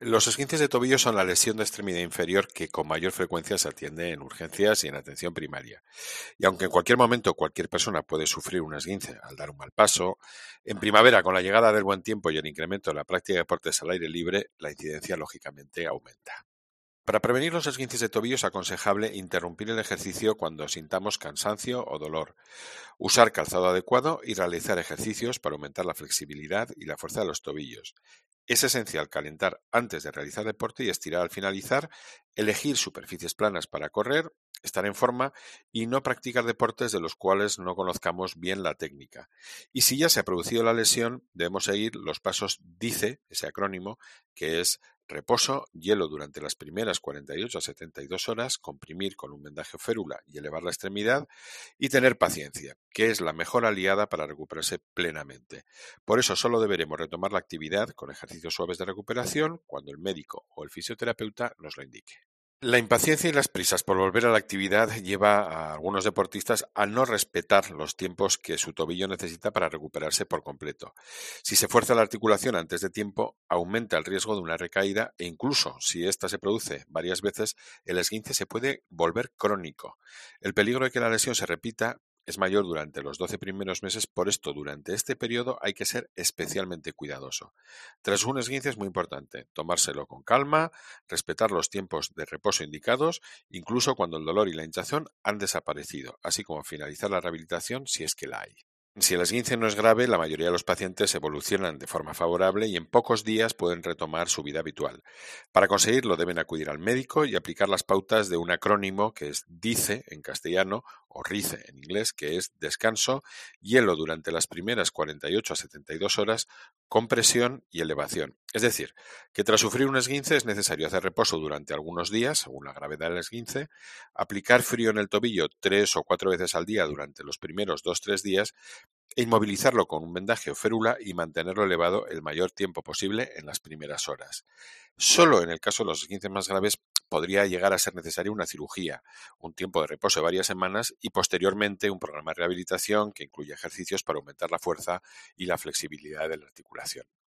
Los esguinces de tobillo son la lesión de extremidad inferior que con mayor frecuencia se atiende en urgencias y en atención primaria. Y aunque en cualquier momento cualquier persona puede sufrir un esguince al dar un mal paso, en primavera, con la llegada del buen tiempo y el incremento de la práctica de deportes al aire libre, la incidencia lógicamente aumenta. Para prevenir los esguinces de tobillo es aconsejable interrumpir el ejercicio cuando sintamos cansancio o dolor, usar calzado adecuado y realizar ejercicios para aumentar la flexibilidad y la fuerza de los tobillos. Es esencial calentar antes de realizar deporte y estirar al finalizar, elegir superficies planas para correr, estar en forma y no practicar deportes de los cuales no conozcamos bien la técnica. Y si ya se ha producido la lesión, debemos seguir los pasos DICE, ese acrónimo, que es reposo, hielo durante las primeras 48 a 72 horas, comprimir con un vendaje o férula y elevar la extremidad, y tener paciencia, que es la mejor aliada para recuperarse plenamente. Por eso solo deberemos retomar la actividad con ejercicios suaves de recuperación cuando el médico o el fisioterapeuta nos lo indique. La impaciencia y las prisas por volver a la actividad lleva a algunos deportistas a no respetar los tiempos que su tobillo necesita para recuperarse por completo. Si se fuerza la articulación antes de tiempo, aumenta el riesgo de una recaída e incluso si ésta se produce varias veces, el esguince se puede volver crónico. El peligro de que la lesión se repita es mayor durante los 12 primeros meses, por esto durante este periodo hay que ser especialmente cuidadoso. Tras un esguince es muy importante tomárselo con calma, respetar los tiempos de reposo indicados, incluso cuando el dolor y la hinchazón han desaparecido, así como finalizar la rehabilitación si es que la hay. Si el esguince no es grave, la mayoría de los pacientes evolucionan de forma favorable y en pocos días pueden retomar su vida habitual. Para conseguirlo deben acudir al médico y aplicar las pautas de un acrónimo que es DICE en castellano o RICE en inglés, que es descanso, hielo durante las primeras 48 a 72 horas, compresión y elevación. Es decir, que tras sufrir un esguince es necesario hacer reposo durante algunos días, según la gravedad del esguince, aplicar frío en el tobillo 3 o 4 veces al día durante los primeros 2 o 3 días, e inmovilizarlo con un vendaje o férula y mantenerlo elevado el mayor tiempo posible en las primeras horas. Solo en el caso de los esguinces más graves podría llegar a ser necesaria una cirugía, un tiempo de reposo de varias semanas y posteriormente un programa de rehabilitación que incluye ejercicios para aumentar la fuerza y la flexibilidad de la articulación.